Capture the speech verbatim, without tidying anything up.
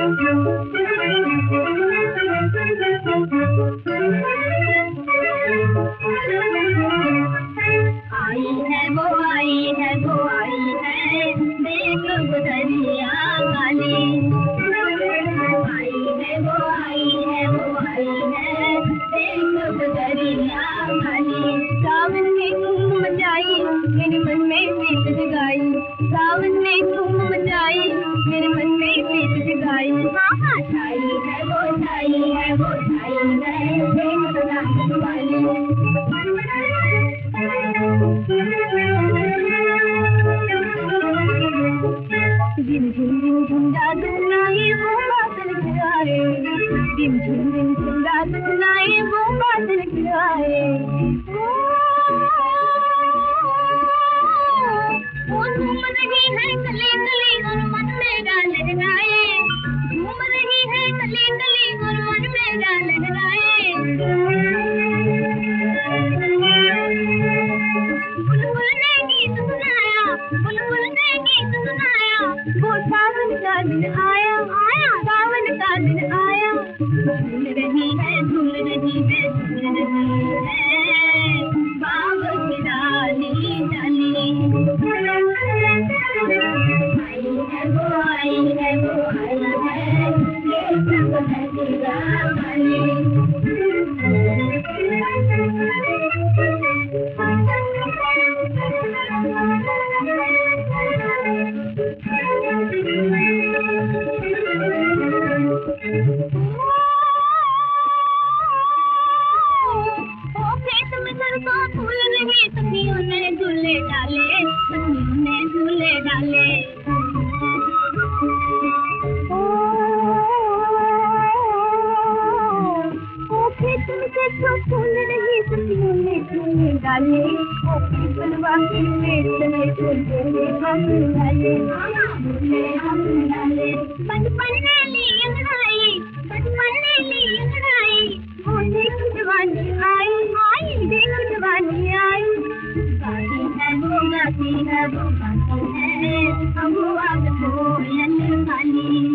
मेरे मन में प्रीत जगाई, सावन ने धूम मचाई, मेरे मन में प्रीत जगाई। हाँ हाँ छाई है वो छाई है वो छाई है प्रेम सदा वाली। झिम झिम झिम झिम जादू नाई वो बादल गिराए, झिम झिम झिम झिम जादू नाई वो बादल गिराए। वो झूम रही है कली कली और मन में डाल लहराए, झूम रही है कली कली और मन में डाल लहराए। बुलबुल ने गीत सुनाया, बुलबुल ने गीत सुनाया, वो सावन का दिन आया आया, सावन का दिन आया। झूल रही है झूल रही है झूल रही है बाग की डाली डाली। आई है वो आई है वो आई है ये सब है तेरा वाली। फूल रही सखियों ने झूले डाले, सखियों ने झूले डाले। ओ, ओ खेत में देखो फूल रही सखियों ने झूले डाले, ओ पीपलवा के पेड़ तले झूले हम डाले, झूले हम डाले। बचपन ने ली अंगड़ाई, बचपन ने ली अंगड़ाई, वो देख जवानी आई आई देख जवानी आई। गाती है वो गाती है वो गाती है, हम आज कोयल वाली।